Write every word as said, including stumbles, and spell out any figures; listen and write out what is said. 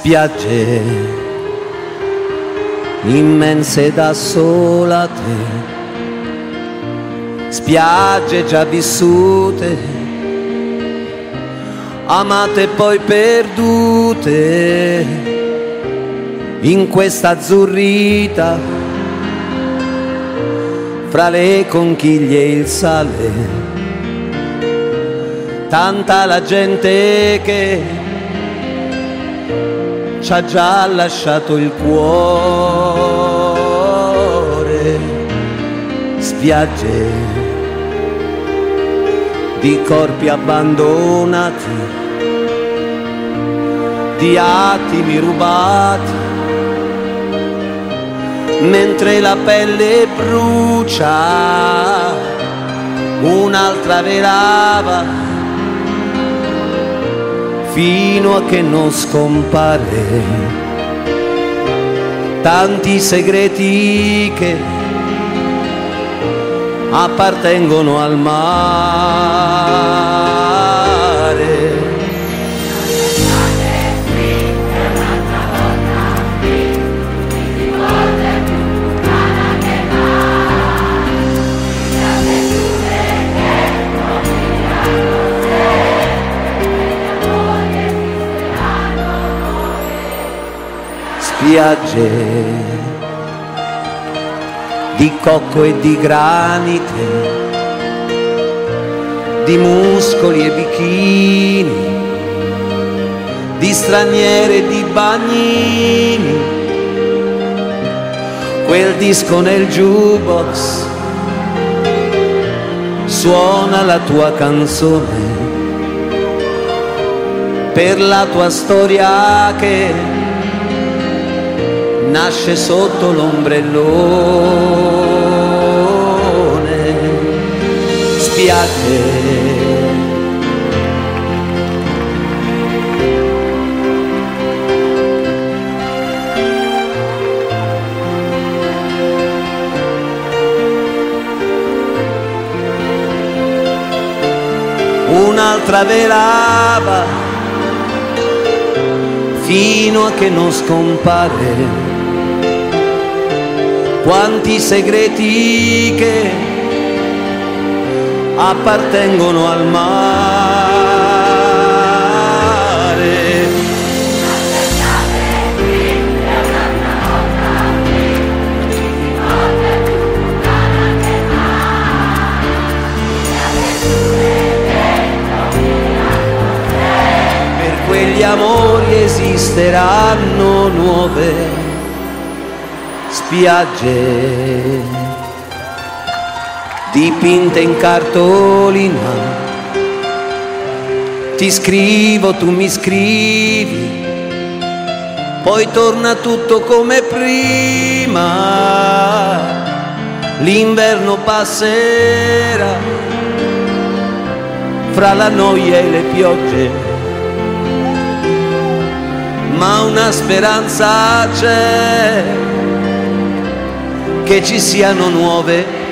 spiagge immense da solate, spiagge già vissute, amate e poi perdute in questa azzurrita fra le conchiglie e il sale. Tanta la gente che ci ha già lasciato il cuore, spiagge di corpi abbandonati, di attimi rubati, mentre la pelle brucia, un'altra velava fino a che non scompare. Tanti segreti che appartengono al mare. Spiagge di cocco e di granite, di muscoli e bikini, di straniere e di bagnini, quel disco nel jukebox suona la tua canzone per la tua storia che nasce sotto l'ombrellone. Spiagge un'altra velava fino a che non scompare. Quanti segreti che appartengono al mare. Per quegli amori esisteranno nuove spiagge dipinte in cartolina. Ti scrivo, tu mi scrivi, poi torna tutto come prima. L'inverno passerà fra la noia e le piogge, ma una speranza c'è, che ci siano nuove